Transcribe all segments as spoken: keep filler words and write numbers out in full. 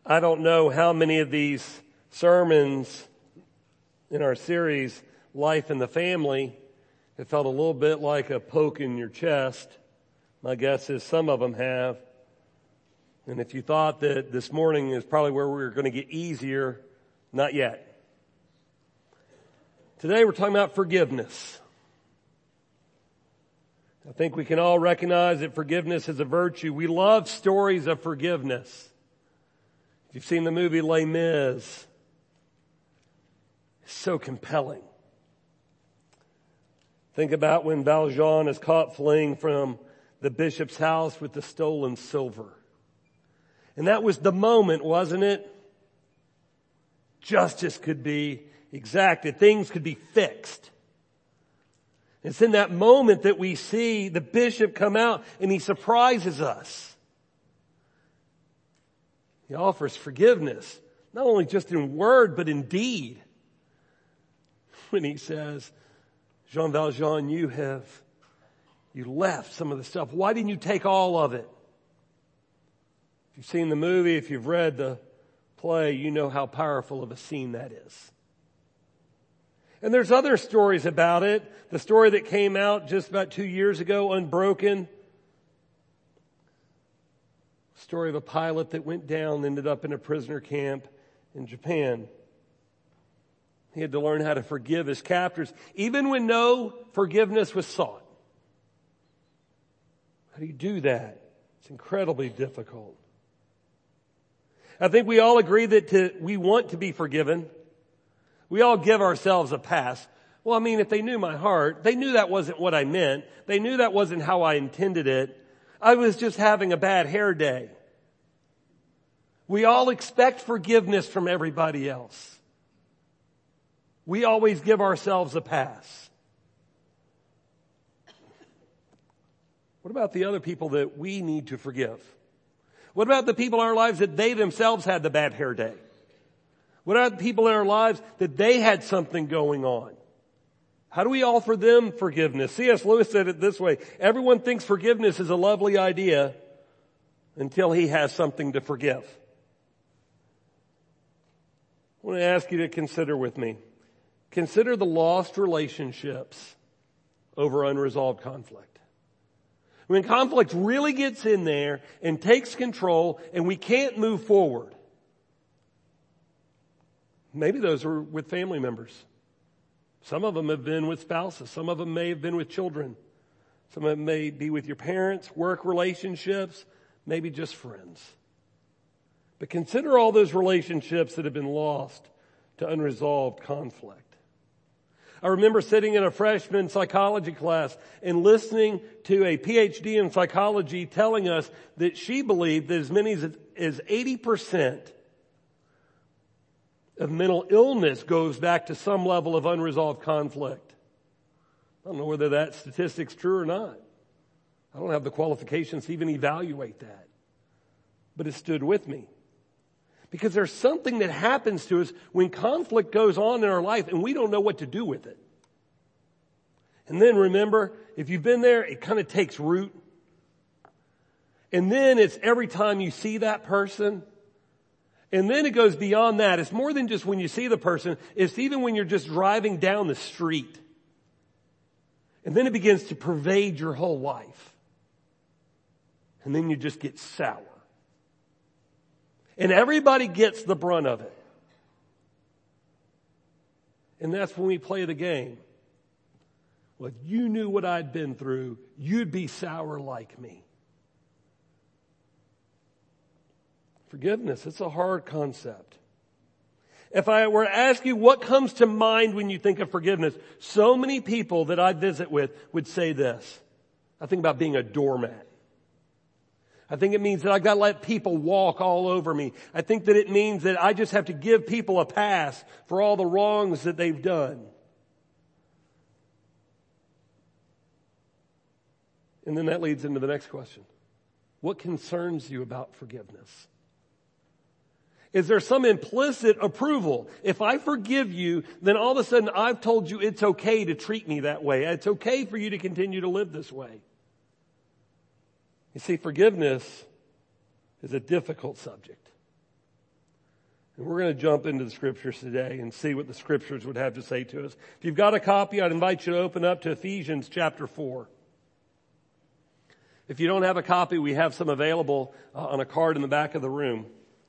I don't know how many of these sermons in our series, Life in the Family, have felt a little bit like a poke in your chest. My guess is some of them have. And if you thought that this morning is probably where we were going to get easier, not yet. Today we're talking about forgiveness. I think we can all recognize that forgiveness is a virtue. We love stories of forgiveness. If you've seen the movie Les Mis, it's so compelling. Think about when Valjean is caught fleeing from the bishop's house with the stolen silver. And that was the moment, wasn't it? Justice could be exacted. Things could be fixed. It's in that moment that we see the bishop come out and he surprises us. He offers forgiveness, not only just in word, but in deed. When he says, Jean Valjean, you have, you left some of the stuff. Why didn't you take all of it? If you've seen the movie, if you've read the play, you know how powerful of a scene that is. And there's other stories about it. The story that came out just about two years ago, Unbroken. Story of a pilot that went down, ended up in a prisoner camp in Japan. He had to learn how to forgive his captors, even when no forgiveness was sought. How do you do that? It's incredibly difficult. I think we all agree that to, we want to be forgiven. We all give ourselves a pass. Well, I mean, if they knew my heart, they knew that wasn't what I meant. They knew that wasn't how I intended it. I was just having a bad hair day. We all expect forgiveness from everybody else. We always give ourselves a pass. What about the other people that we need to forgive? What about the people in our lives that they themselves had the bad hair day? What about the people in our lives that they had something going on? How do we offer them forgiveness? C S Lewis said it this way: everyone thinks forgiveness is a lovely idea until he has something to forgive. I want to ask you to consider with me. Consider the lost relationships over unresolved conflict. When conflict really gets in there and takes control and we can't move forward. Maybe those are with family members. Some of them have been with spouses. Some of them may have been with children. Some of them may be with your parents, work relationships, maybe just friends. But consider all those relationships that have been lost to unresolved conflict. I remember sitting in a freshman psychology class and listening to a P H D in psychology telling us that she believed that as many as, as eighty percent of mental illness goes back to some level of unresolved conflict. I don't know whether that statistic's true or not. I don't have the qualifications to even evaluate that. But it stood with me. Because there's something that happens to us when conflict goes on in our life and we don't know what to do with it. And then remember, if you've been there, it kind of takes root. And then it's every time you see that person. And then it goes beyond that. It's more than just when you see the person. It's even when you're just driving down the street. And then it begins to pervade your whole life. And then you just get sour. And everybody gets the brunt of it. And that's when we play the game. Well, if you knew what I'd been through, you'd be sour like me. Forgiveness, it's a hard concept. If I were to ask you what comes to mind when you think of forgiveness, so many people that I visit with would say this. I think about being a doormat. I think it means that I've got to let people walk all over me. I think that it means that I just have to give people a pass for all the wrongs that they've done. And then that leads into the next question. What concerns you about forgiveness? Is there some implicit approval? If I forgive you, then all of a sudden I've told you it's okay to treat me that way. It's okay for you to continue to live this way. You see, forgiveness is a difficult subject. And we're going to jump into the scriptures today and see what the scriptures would have to say to us. If you've got a copy, I'd invite you to open up to Ephesians chapter four. If you don't have a copy, we have some available uh, on a card in the back of the room.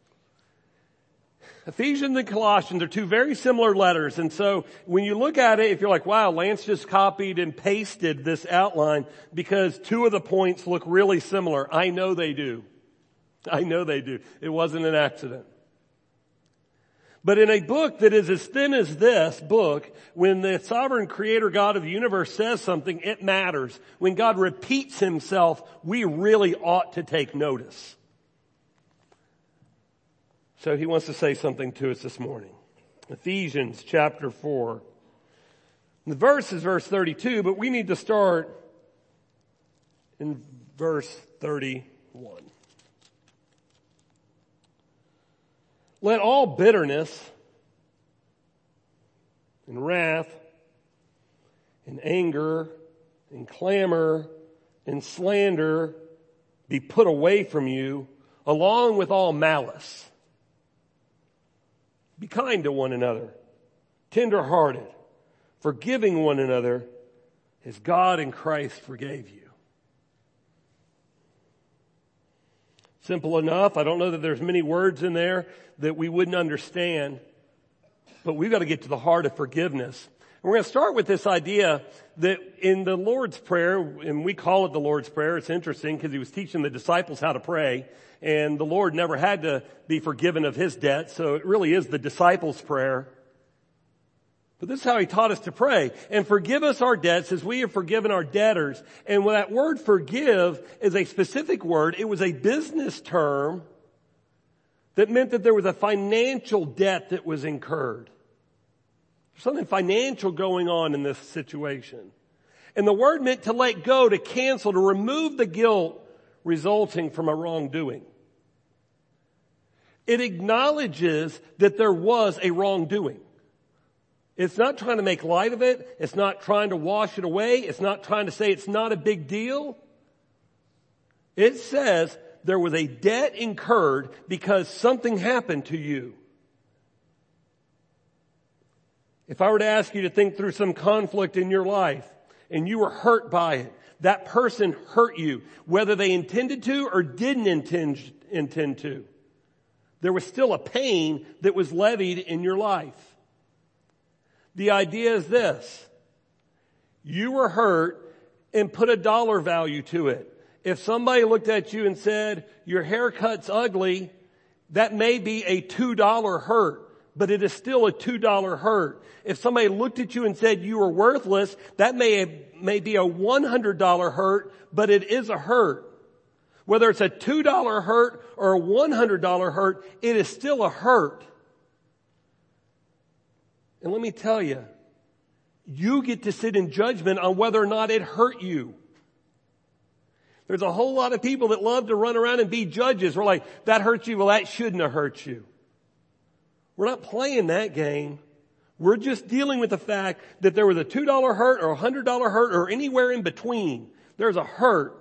Ephesians and Colossians are two very similar letters. And so when you look at it, if you're like, wow, Lance just copied and pasted this outline because two of the points look really similar. I know they do. I know they do. It wasn't an accident. But in a book that is as thin as this book, when the sovereign creator God of the universe says something, it matters. When God repeats himself, we really ought to take notice. So he wants to say something to us this morning. Ephesians chapter four. The verse is verse thirty-two, but we need to start in verse thirty-one. Let all bitterness and wrath and anger and clamor and slander be put away from you, along with all malice. Be kind to one another, tender-hearted, forgiving one another as God in Christ forgave you. Simple enough. I don't know that there's many words in there that we wouldn't understand, but we've got to get to the heart of forgiveness. And we're going to start with this idea that in the Lord's Prayer, and we call it the Lord's Prayer. It's interesting because he was teaching the disciples how to pray, and the Lord never had to be forgiven of his debt, so it really is the disciples' prayer. But this is how he taught us to pray. And forgive us our debts as we have forgiven our debtors. And when that word forgive is a specific word, it was a business term that meant that there was a financial debt that was incurred. There's something financial going on in this situation. And the word meant to let go, to cancel, to remove the guilt resulting from a wrongdoing. It acknowledges that there was a wrongdoing. It's not trying to make light of it. It's not trying to wash it away. It's not trying to say it's not a big deal. It says there was a debt incurred because something happened to you. If I were to ask you to think through some conflict in your life and you were hurt by it, that person hurt you, whether they intended to or didn't intend, intend to. There was still a pain that was levied in your life. The idea is this. You were hurt and put a dollar value to it. If somebody looked at you and said, your haircut's ugly, that may be a two dollar hurt, but it is still a two dollar hurt. If somebody looked at you and said you were worthless, that may, may be a one hundred dollar hurt, but it is a hurt. Whether it's a two dollar hurt or a one hundred dollar hurt, it is still a hurt. And let me tell you, you get to sit in judgment on whether or not it hurt you. There's a whole lot of people that love to run around and be judges. We're like, that hurt you. Well, that shouldn't have hurt you. We're not playing that game. We're just dealing with the fact that there was a two dollar hurt or a one hundred dollar hurt or anywhere in between. There's a hurt.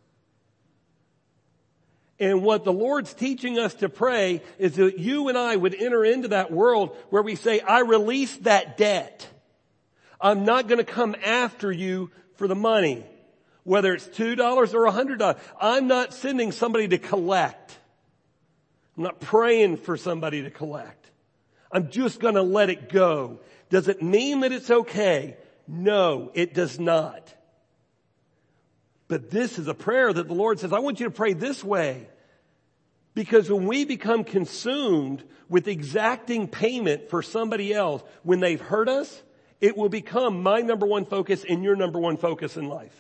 And what the Lord's teaching us to pray is that you and I would enter into that world where we say, I release that debt. I'm not going to come after you for the money. Whether it's two dollars or one hundred dollars. I'm not sending somebody to collect. I'm not praying for somebody to collect. I'm just going to let it go. Does it mean that it's okay? No, it does not. But this is a prayer that the Lord says, I want you to pray this way. Because when we become consumed with exacting payment for somebody else, when they've hurt us, it will become my number one focus and your number one focus in life.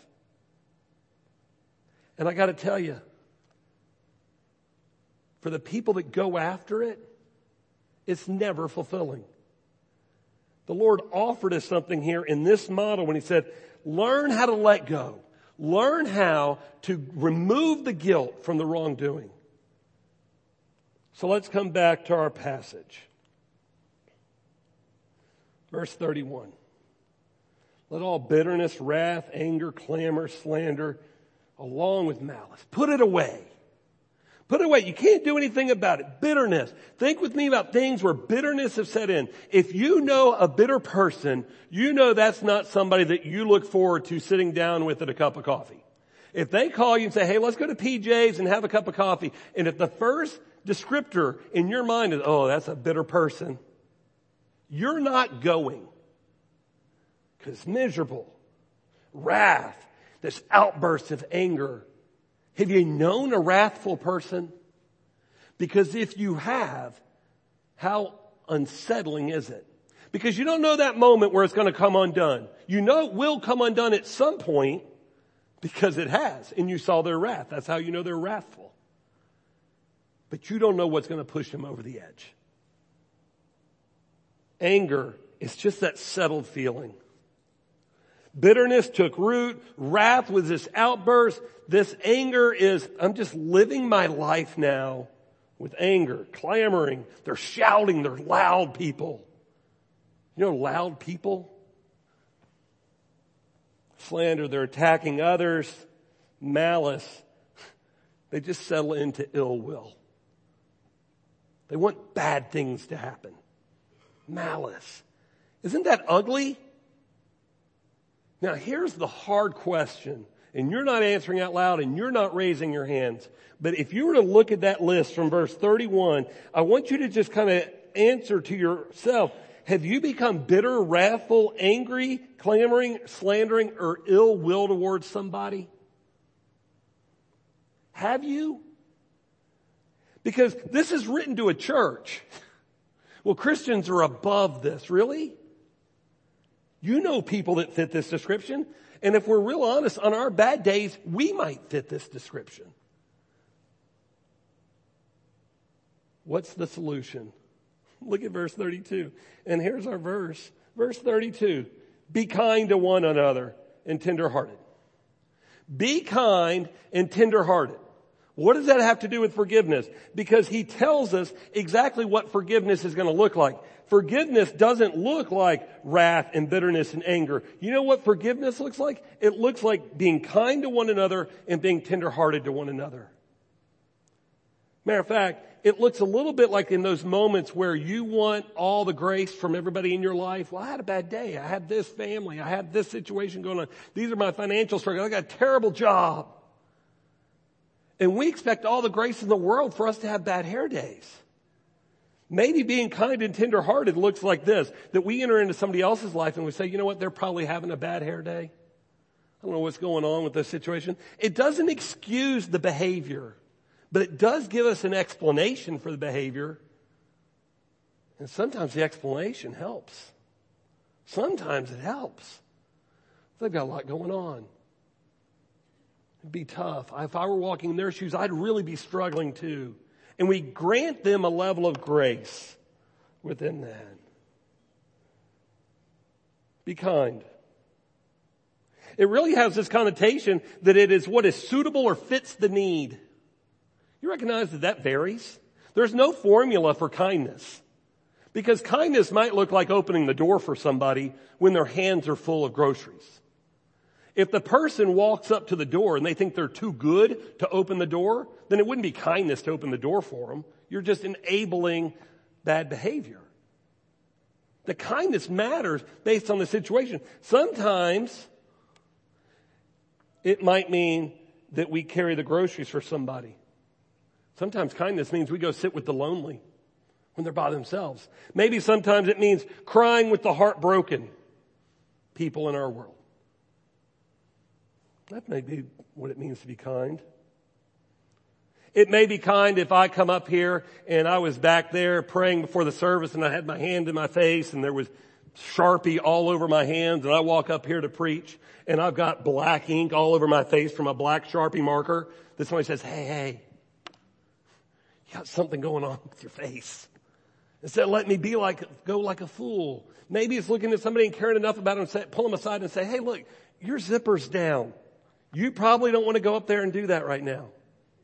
And I got to tell you, for the people that go after it, it's never fulfilling. The Lord offered us something here in this model when he said, learn how to let go. Learn how to remove the guilt from the wrongdoing. So let's come back to our passage. Verse thirty-one. Let all bitterness, wrath, anger, clamor, slander, along with malice, put it away. Put it away. You can't do anything about it. Bitterness. Think with me about things where bitterness has set in. If you know a bitter person, you know that's not somebody that you look forward to sitting down with at a cup of coffee. If they call you and say, hey, let's go to P J's and have a cup of coffee, and if the first descriptor in your mind is, oh, that's a bitter person, you're not going. Because it's miserable. Wrath. This outburst of anger. Have you known a wrathful person? Because if you have, how unsettling is it? Because you don't know that moment where it's going to come undone. You know it will come undone at some point because it has, and you saw their wrath. That's how you know they're wrathful. But you don't know what's going to push them over the edge. Anger is just that settled feeling. Bitterness took root. Wrath was this outburst. This anger is, I'm just living my life now with anger, clamoring. They're shouting. They're loud people. You know loud people? Slander. They're attacking others. Malice. They just settle into ill will. They want bad things to happen. Malice. Isn't that ugly? Now here's the hard question, and you're not answering out loud and you're not raising your hands. But if you were to look at that list from verse thirty-one, I want you to just kind of answer to yourself. Have you become bitter, wrathful, angry, clamoring, slandering, or ill will towards somebody? Have you? Because this is written to a church. Well, Christians are above this. Really? You know people that fit this description. And if we're real honest, on our bad days, we might fit this description. What's the solution? Look at verse thirty-two. And here's our verse. Verse thirty-two. Be kind to one another and tenderhearted. Be kind and tenderhearted. What does that have to do with forgiveness? Because he tells us exactly what forgiveness is going to look like. Forgiveness doesn't look like wrath and bitterness and anger. You know what forgiveness looks like? It looks like being kind to one another and being tenderhearted to one another. Matter of fact, it looks a little bit like in those moments where you want all the grace from everybody in your life. Well, I had a bad day. I had this family. I had this situation going on. These are my financial struggles. I got a terrible job. And we expect all the grace in the world for us to have bad hair days. Maybe being kind and tenderhearted looks like this, that we enter into somebody else's life and we say, you know what, they're probably having a bad hair day. I don't know what's going on with this situation. It doesn't excuse the behavior, but it does give us an explanation for the behavior. And sometimes the explanation helps. Sometimes it helps. They've got a lot going on. It'd be tough. If I were walking in their shoes, I'd really be struggling too. And we grant them a level of grace within that. Be kind. It really has this connotation that it is what is suitable or fits the need. You recognize that that varies? There's no formula for kindness. Because kindness might look like opening the door for somebody when their hands are full of groceries. If the person walks up to the door and they think they're too good to open the door, then it wouldn't be kindness to open the door for them. You're just enabling bad behavior. The kindness matters based on the situation. Sometimes it might mean that we carry the groceries for somebody. Sometimes kindness means we go sit with the lonely when they're by themselves. Maybe sometimes it means crying with the heartbroken people in our world. That may be what it means to be kind. It may be kind if I come up here and I was back there praying before the service and I had my hand in my face and there was Sharpie all over my hands and I walk up here to preach and I've got black ink all over my face from a black Sharpie marker that somebody says, hey, hey, you got something going on with your face. Instead of letting me be like, go like a fool. Maybe it's looking at somebody and caring enough about them and say, pull them aside and say, hey, look, your zipper's down. You probably don't want to go up there and do that right now.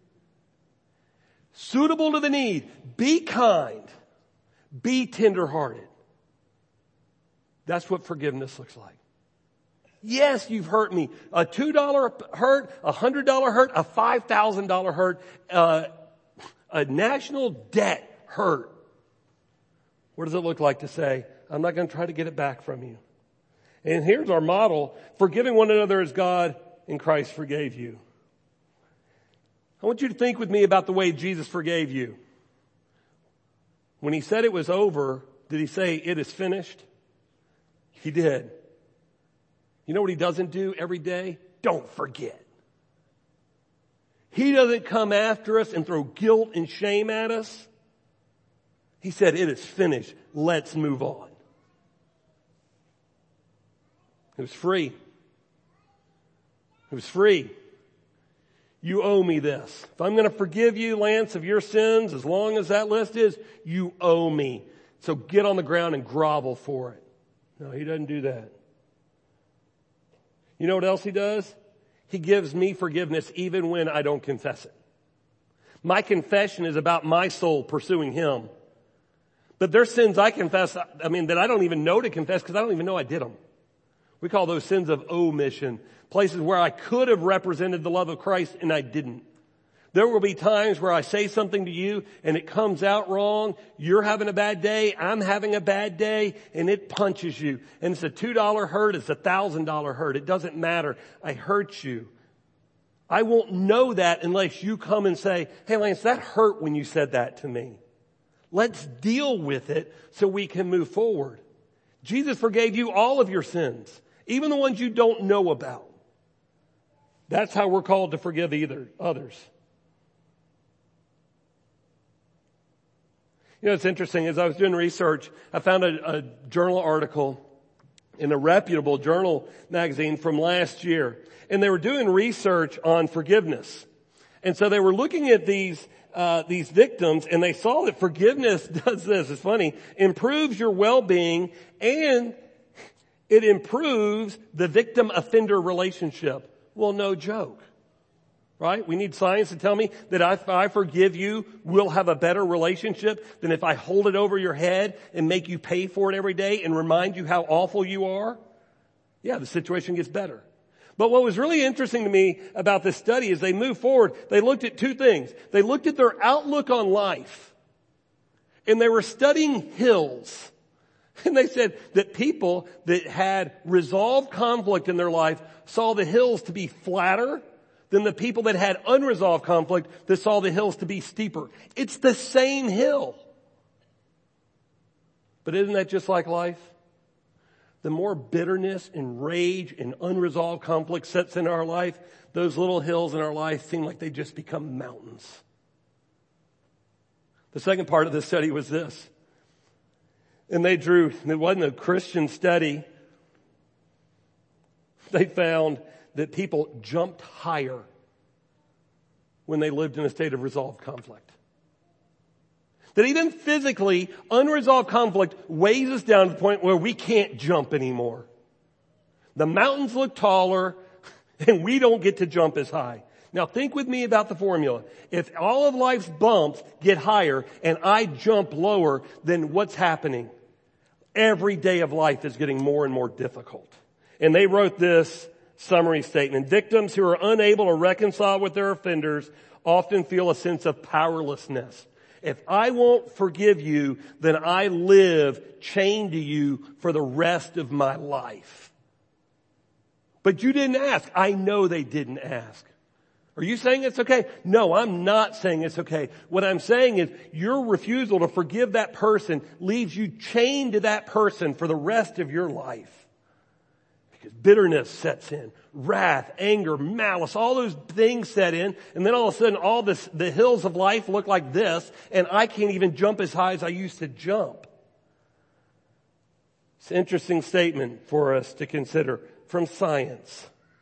Suitable to the need. Be kind. Be tenderhearted. That's what forgiveness looks like. Yes, you've hurt me. A two dollar hurt, a one hundred dollar hurt, a five thousand dollar hurt. Uh, A national debt hurt. What does it look like to say, I'm not going to try to get it back from you? And here's our model. Forgiving one another as God in Christ forgave you. I want you to think with me about the way Jesus forgave you. When he said it was over, did he say, it is finished? He did. You know what he doesn't do every day? Don't forget. He doesn't come after us and throw guilt and shame at us. He said, it is finished. Let's move on. It was free. It was free. You owe me this. If I'm going to forgive you, Lance, of your sins, as long as that list is, you owe me. So get on the ground and grovel for it. No, he doesn't do that. You know what else he does? He gives me forgiveness even when I don't confess it. My confession is about my soul pursuing him. But there's sins I confess, I mean, that I don't even know to confess because I don't even know I did them. We call those sins of omission. Places where I could have represented the love of Christ and I didn't. There will be times where I say something to you and it comes out wrong. You're having a bad day. I'm having a bad day and it punches you. And it's a two dollar hurt. It's a one thousand dollar hurt. It doesn't matter. I hurt you. I won't know that unless you come and say, hey, Lance, that hurt when you said that to me. Let's deal with it so we can move forward. Jesus forgave you all of your sins, even the ones you don't know about. That's how we're called to forgive either others. You know, it's interesting. As I was doing research, I found a, a journal article in a reputable journal magazine from last year. And they were doing research on forgiveness. And so they were looking at these uh these victims, and they saw that forgiveness does this. It's funny. Improves your well-being, and it improves the victim-offender relationship. Well, no joke. Right? We need science to tell me that if I forgive you, we'll have a better relationship than if I hold it over your head and make you pay for it every day and remind you how awful you are. Yeah, the situation gets better. But what was really interesting to me about this study is they moved forward. They looked at two things. They looked at their outlook on life, and they were studying hills. And they said that people that had resolved conflict in their life saw the hills to be flatter than the people that had unresolved conflict that saw the hills to be steeper. It's the same hill. But isn't that just like life? The more bitterness and rage and unresolved conflict sets in our life, those little hills in our life seem like they just become mountains. The second part of the study was this. And they drew, it wasn't a Christian study. They found that people jumped higher when they lived in a state of resolved conflict. That even physically, unresolved conflict weighs us down to the point where we can't jump anymore. The mountains look taller and we don't get to jump as high. Now think with me about the formula. If all of life's bumps get higher and I jump lower, then what's happening? Every day of life is getting more and more difficult. And they wrote this summary statement. Victims who are unable to reconcile with their offenders often feel a sense of powerlessness. If I won't forgive you, then I live chained to you for the rest of my life. But you didn't ask. I know they didn't ask. Are you saying it's okay? No, I'm not saying it's okay. What I'm saying is your refusal to forgive that person leaves you chained to that person for the rest of your life. Because bitterness sets in, wrath, anger, malice, all those things set in, and then all of a sudden all this, the hills of life look like this, and I can't even jump as high as I used to jump. It's an interesting statement for us to consider from science.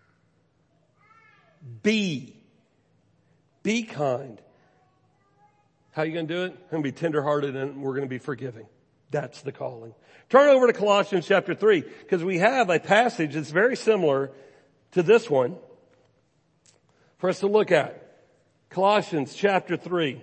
Be. Be kind. How are you going to do it? I'm going to be tenderhearted and we're going to be forgiving. That's the calling. Turn over to Colossians chapter three, because we have a passage that's very similar to this one for us to look at. Colossians chapter three.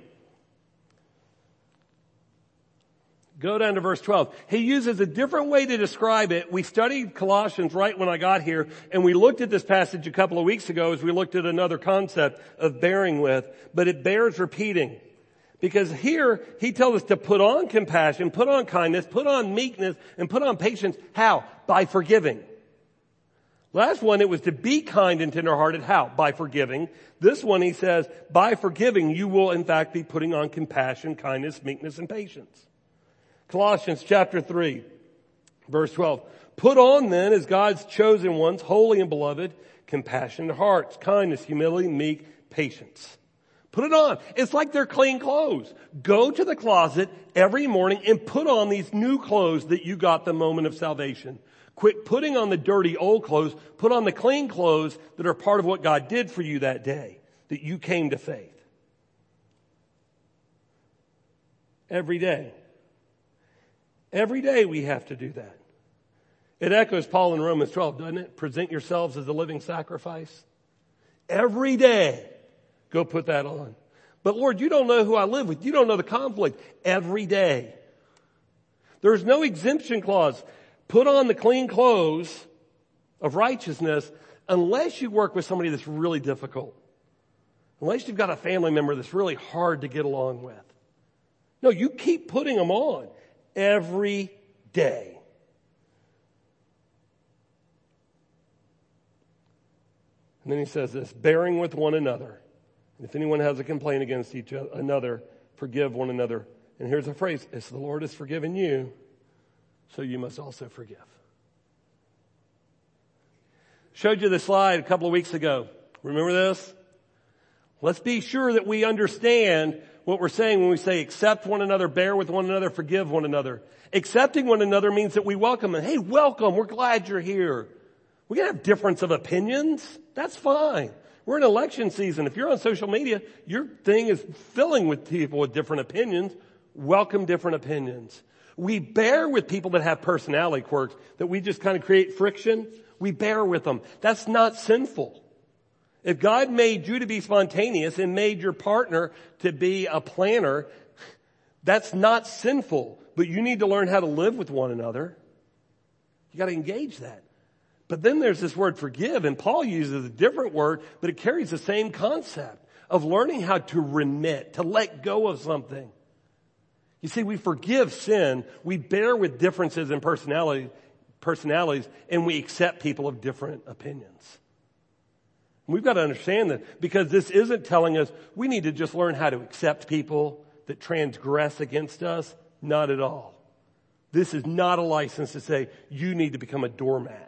Go down to verse twelve. He uses a different way to describe it. We studied Colossians right when I got here, and we looked at this passage a couple of weeks ago as we looked at another concept of bearing with, but it bears repeating. Because here, he tells us to put on compassion, put on kindness, put on meekness, and put on patience. How? By forgiving. Last one, it was to be kind and tenderhearted. How? By forgiving. This one, he says, by forgiving, you will in fact be putting on compassion, kindness, meekness, and patience. Colossians chapter three, verse twelve. Put on then, as God's chosen ones, holy and beloved, compassionate hearts, kindness, humility, meek, patience. Put it on. It's like they're clean clothes. Go to the closet every morning and put on these new clothes that you got the moment of salvation. Quit putting on the dirty old clothes. Put on the clean clothes that are part of what God did for you that day, that you came to faith. Every day. Every day we have to do that. It echoes Paul in Romans twelve, doesn't it? Present yourselves as a living sacrifice. Every day. Go put that on. But Lord, you don't know who I live with. You don't know the conflict. Every day. There's no exemption clause. Put on the clean clothes of righteousness unless you work with somebody that's really difficult. Unless you've got a family member that's really hard to get along with. No, you keep putting them on every day. And then he says this, bearing with one another. If anyone has a complaint against each other, another, forgive one another. And here's a phrase, as the Lord has forgiven you, so you must also forgive. Showed you the slide a couple of weeks ago. Remember this? Let's be sure that we understand what we're saying when we say accept one another, bear with one another, forgive one another. Accepting one another means that we welcome them. Hey, welcome. We're glad you're here. We can have difference of opinions. That's fine. We're in election season. If you're on social media, your thing is filling with people with different opinions. Welcome different opinions. We bear with people that have personality quirks, that we just kind of create friction. We bear with them. That's not sinful. If God made you to be spontaneous and made your partner to be a planner, that's not sinful. But you need to learn how to live with one another. You got to engage that. But then there's this word forgive, and Paul uses a different word, but it carries the same concept of learning how to remit, to let go of something. You see, we forgive sin, we bear with differences in personality, personalities, and we accept people of different opinions. We've got to understand that, because this isn't telling us we need to just learn how to accept people that transgress against us. Not at all. This is not a license to say you need to become a doormat.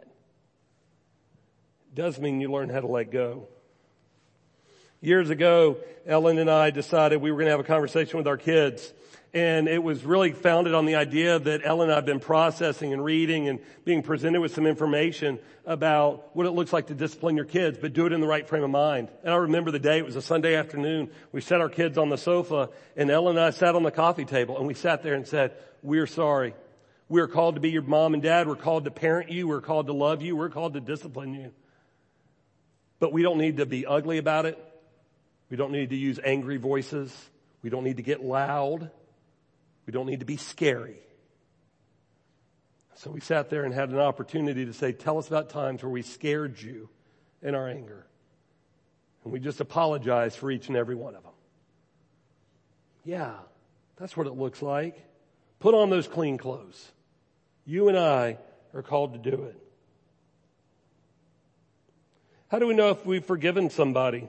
Does mean you learn how to let go. Years ago, Ellen and I decided we were going to have a conversation with our kids. And it was really founded on the idea that Ellen and I have been processing and reading and being presented with some information about what it looks like to discipline your kids, but do it in the right frame of mind. And I remember the day, it was a Sunday afternoon. We set our kids on the sofa, and Ellen and I sat on the coffee table, and we sat there and said, we're sorry. We're called to be your mom and dad. We're called to parent you. We're called to love you. We're called to discipline you. But we don't need to be ugly about it. We don't need to use angry voices. We don't need to get loud. We don't need to be scary. So we sat there and had an opportunity to say, tell us about times where we scared you in our anger. And we just apologized for each and every one of them. Yeah, that's what it looks like. Put on those clean clothes. You and I are called to do it. How do we know if we've forgiven somebody?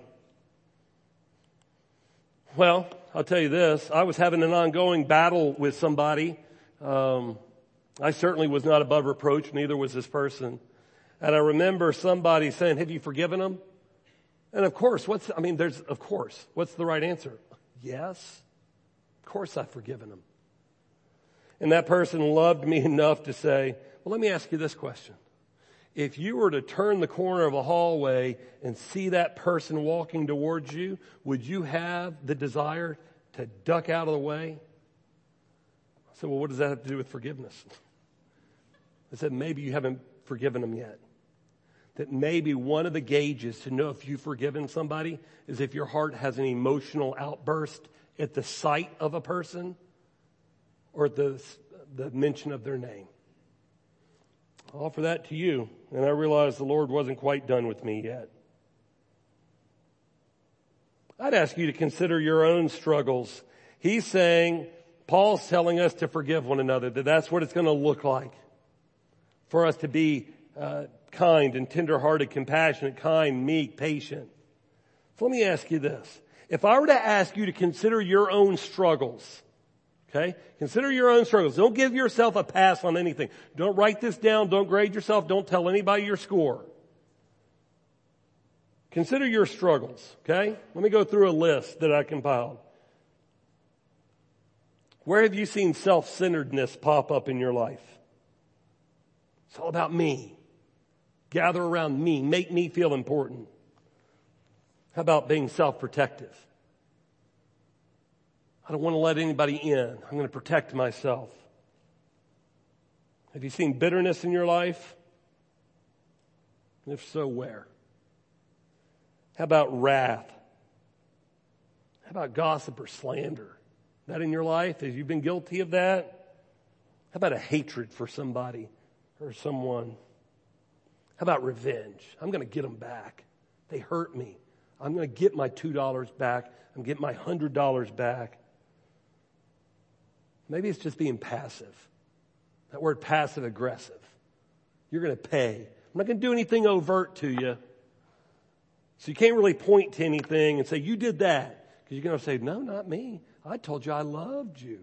Well, I'll tell you this. I was having an ongoing battle with somebody. Um, I certainly was not above reproach. Neither was this person. And I remember somebody saying, have you forgiven them? And of course, what's, I mean, there's, of course, what's the right answer? Yes. Of course I've forgiven them. And that person loved me enough to say, well, let me ask you this question. If you were to turn the corner of a hallway and see that person walking towards you, would you have the desire to duck out of the way? I said, well, what does that have to do with forgiveness? I said, maybe you haven't forgiven them yet. That maybe one of the gauges to know if you've forgiven somebody is if your heart has an emotional outburst at the sight of a person or the, the mention of their name. I'll offer that to you. And I realized the Lord wasn't quite done with me yet. I'd ask you to consider your own struggles He's saying, Paul's telling us to forgive one another, that that's what it's going to look like for us to be uh, kind and tenderhearted, compassionate, kind, meek, patient. So let me ask you this. If I were to ask you to consider your own struggles, okay? Consider your own struggles. Don't give yourself a pass on anything. Don't write this down. Don't grade yourself. Don't tell anybody your score. Consider your struggles, okay? Let me go through a list that I compiled. Where have you seen self-centeredness pop up in your life? It's all about me. Gather around me. Make me feel important. How about being self-protective? I don't want to let anybody in. I'm going to protect myself. Have you seen bitterness in your life? If so, where? How about wrath? How about gossip or slander? That in your life? Have you been guilty of that? How about a hatred for somebody or someone? How about revenge? I'm going to get them back. They hurt me. I'm going to get my two dollars back. I'm going to get my one hundred dollars back. Maybe it's just being passive. That word passive aggressive. You're going to pay. I'm not going to do anything overt to you. So you can't really point to anything and say, you did that. Because you're going to say, no, not me. I told you I loved you.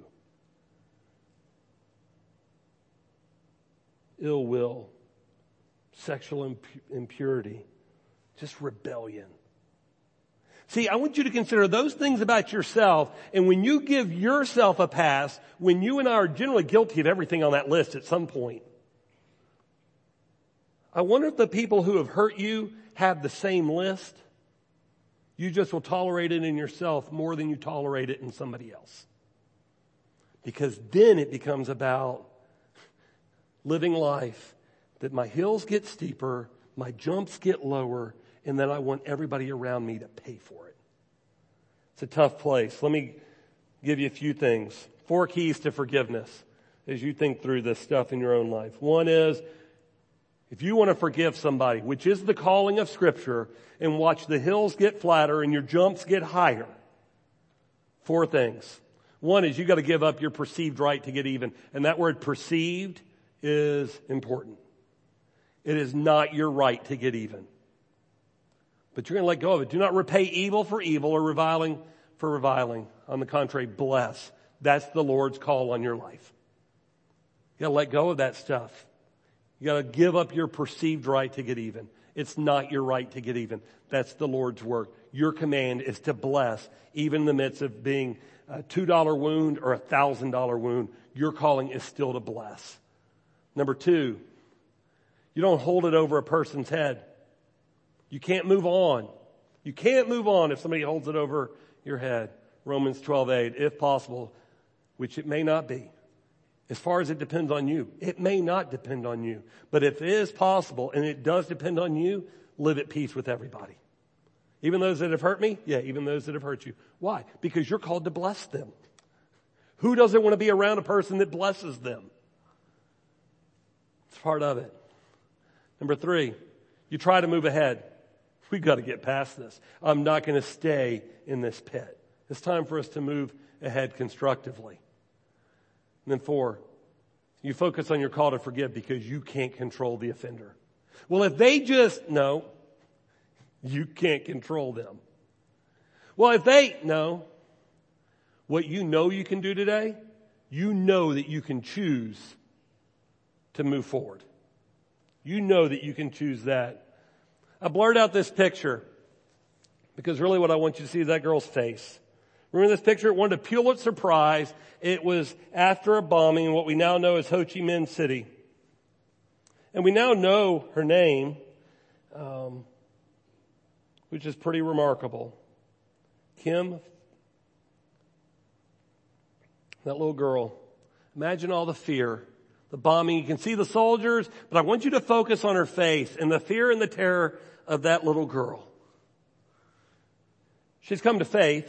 Ill will, sexual imp- impurity, just rebellion. See, I want you to consider those things about yourself, and when you give yourself a pass, when you and I are generally guilty of everything on that list at some point, I wonder if the people who have hurt you have the same list. You just will tolerate it in yourself more than you tolerate it in somebody else. Because then it becomes about living life that my hills get steeper, my jumps get lower, and then I want everybody around me to pay for it. It's a tough place. Let me give you a few things. Four keys to forgiveness as you think through this stuff in your own life. One is, if you want to forgive somebody, which is the calling of Scripture, and watch the hills get flatter and your jumps get higher, four things. One is you got to give up your perceived right to get even. And that word perceived is important. It is not your right to get even. But you're going to let go of it. Do not repay evil for evil or reviling for reviling. On the contrary, bless. That's the Lord's call on your life. You got to let go of that stuff. You got to give up your perceived right to get even. It's not your right to get even. That's the Lord's work. Your command is to bless, even in the midst of being a two dollar wound or a one thousand dollar wound. Your calling is still to bless. Number two, you don't hold it over a person's head. You can't move on. You can't move on if somebody holds it over your head. Romans twelve eight, if possible, which it may not be. As far as it depends on you. It may not depend on you. But if it is possible, and it does depend on you, live at peace with everybody. Even those that have hurt me? Yeah, even those that have hurt you. Why? Because you're called to bless them. Who doesn't want to be around a person that blesses them? It's part of it. Number three, you try to move ahead. We've got to get past this. I'm not going to stay in this pit. It's time for us to move ahead constructively. And then four, you focus on your call to forgive because you can't control the offender. Well, if they just, no, you can't control them. Well, if they, no, what you know you can do today, you know that you can choose to move forward. You know that you can choose that. I blurred out this picture because really what I want you to see is that girl's face. Remember this picture? It won a Pulitzer Prize. It was after a bombing in what we now know as Ho Chi Minh City. And we now know her name, um, which is pretty remarkable. Kim, that little girl. Imagine all the fear, the bombing. You can see the soldiers, but I want you to focus on her face and the fear and the terror of that little girl. She's come to faith.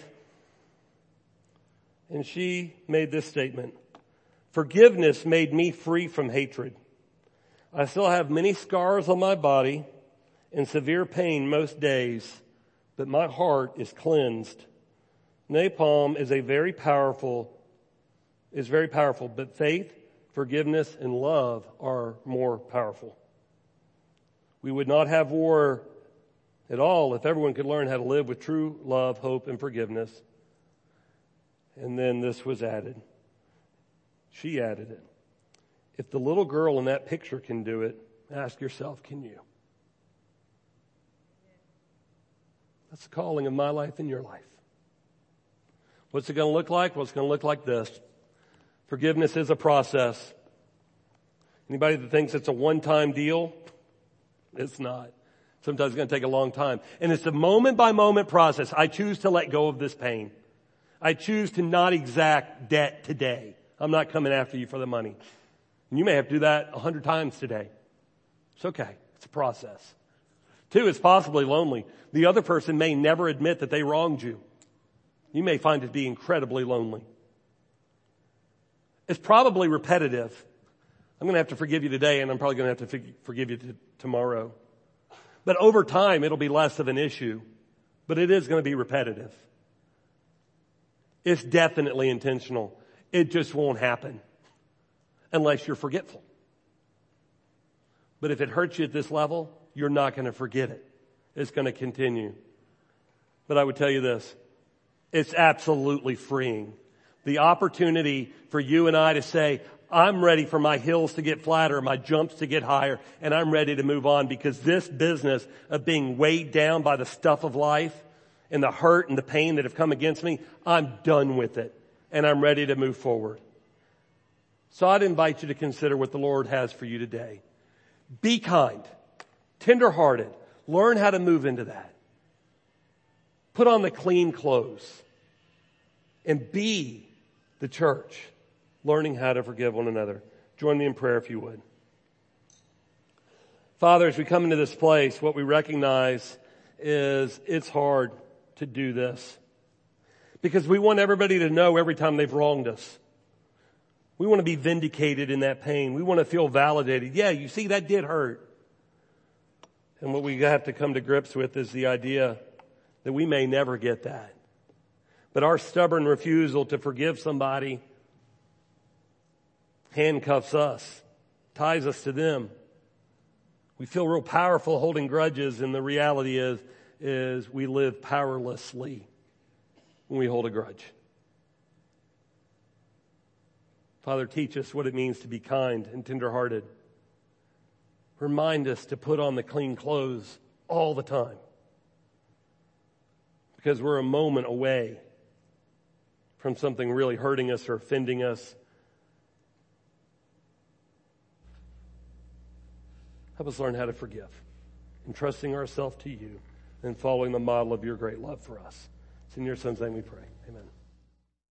And she made this statement. Forgiveness made me free from hatred. I still have many scars on my body and severe pain most days, but my heart is cleansed Napalm is a very powerful, is very powerful, but faith, forgiveness, and love are more powerful. We would not have war at all if everyone could learn how to live with true love, hope, and forgiveness. And then this was added. She added it. If the little girl in that picture can do it, ask yourself, can you? That's the calling of my life and your life. What's it going to look like? Well, it's going to look like this. Forgiveness is a process. Anybody that thinks it's a one-time deal, it's not. Sometimes it's going to take a long time. And it's a moment-by-moment process. I choose to let go of this pain. I choose to not exact debt today. I'm not coming after you for the money. And you may have to do that a hundred times today. It's okay. It's a process. Two, it's possibly lonely. The other person may never admit that they wronged you. You may find it to be incredibly lonely. It's probably repetitive. I'm going to have to forgive you today, and I'm probably going to have to forgive you t- tomorrow. But over time, it'll be less of an issue. But it is going to be repetitive. It's definitely intentional. It just won't happen unless you're forgetful. But if it hurts you at this level, you're not going to forget it. It's going to continue. But I would tell you this. It's absolutely freeing. The opportunity for you and I to say, I'm ready for my hills to get flatter, my jumps to get higher, and I'm ready to move on, because this business of being weighed down by the stuff of life and the hurt and the pain that have come against me, I'm done with it, and I'm ready to move forward. So I'd invite you to consider what the Lord has for you today. Be kind, tenderhearted, learn how to move into that. Put on the clean clothes and be the church, learning how to forgive one another. Join me in prayer if you would. Father, as we come into this place, what we recognize is it's hard to do this because we want everybody to know every time they've wronged us. We want to be vindicated in that pain. We want to feel validated. Yeah, you see, that did hurt. And what we have to come to grips with is the idea that we may never get that. But our stubborn refusal to forgive somebody handcuffs us, ties us to them. We feel real powerful holding grudges, and the reality is, is we live powerlessly when we hold a grudge. Father, teach us what it means to be kind and tenderhearted. Remind us to put on the clean clothes all the time, because we're a moment away from something really hurting us or offending us. Help us learn how to forgive, entrusting ourselves to you and following the model of your great love for us. It's in your Son's name we pray. Amen.